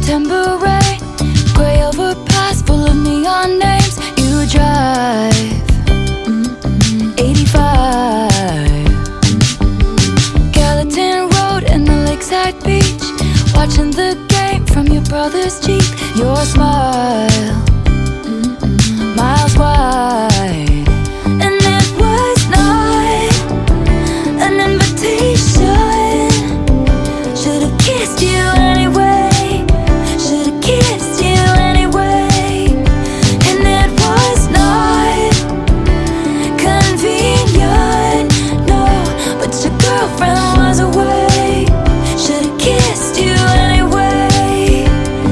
September rain, gray overpass full of neon names. You drive 85, Gallatin Road and the lakeside beach, watching the game from your brother's Jeep. Your smile, miles wide, and it was not an invitation. Should've kissed you anyway, should've kissed you anyway. And it was not convenient, no, but your girlfriend was away. Should've kissed you anyway.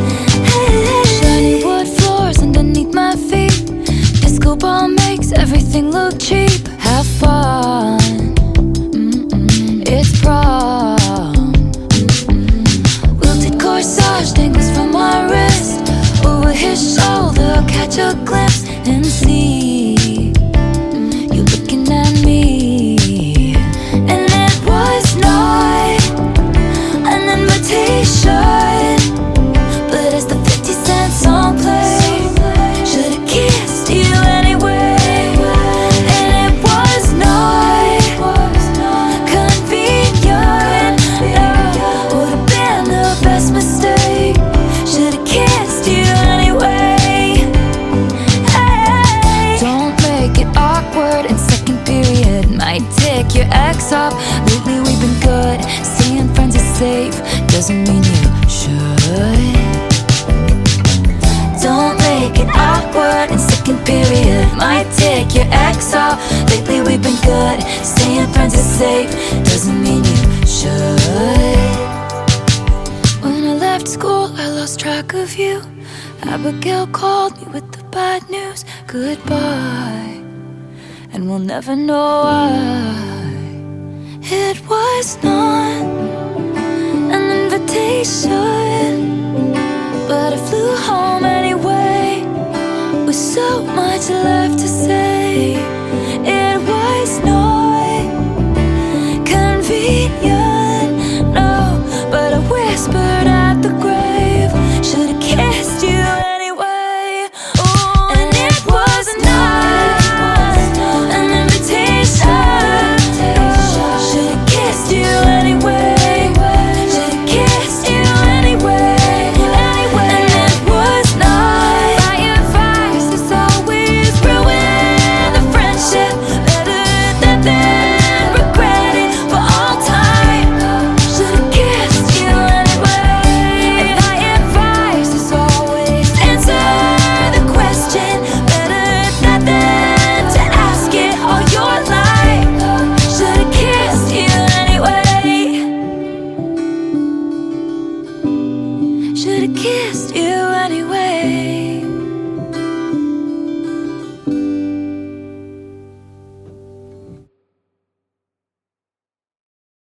Shiny wood floors underneath my feet, disco ball makes everything look cheap. Have fun, it's prom. Wilted corsage dangles from my wrist, over his shoulder I'll catch a glimpse and see you looking at me. And it was not an invitation, but as the 50-cent song played, should've kissed you anyway. And it was not convenient, no, would've been the best mistake. Should've kissed you anyway. Hey. Don't make it awkward in second period, might take your ex off. Lately we've been good, staying friends is safe, doesn't mean you should. Don't make it awkward in second period, might take your ex off. Lately we've been good, staying friends is safe, doesn't mean you should. When I left school I lost track of you. Abigail called me with the bad news, goodbye, and we'll never know why. It was not an invitation, but I flew home anyway, with so much left to say. It was not convenient, no, but I whispered at the grave, should've kissed you anyway. Oh, and it was not an invitation, should've kissed you anyway, should've kissed you anyway. And it was not my advice, it's always ruin the friendship, better than regret it for all time. Should've kissed you anyway. And my advice is always answer the question, better than to ask it all your life. Should've kissed you anyway. Should've kissed you anyway.